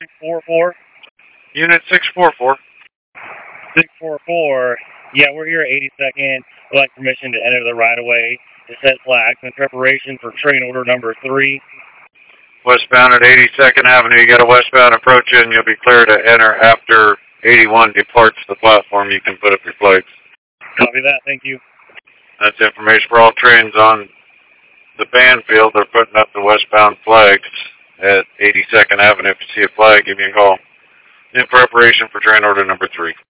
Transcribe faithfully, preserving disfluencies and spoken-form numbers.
six four four. Unit six four four. six four four. Yeah, we're here at eighty-second. We'd like permission to enter the right-of-way to set flags in preparation for train order number three. Westbound at eighty-second Avenue, you got a westbound approach in. You'll be clear to enter after eighty-one departs the platform. You can put up your flags. Copy that. Thank you. That's information for all trains on the Banfield. They're putting up the westbound flags at eighty-second Avenue. If you see a flag, give me a call. In preparation for train order number three.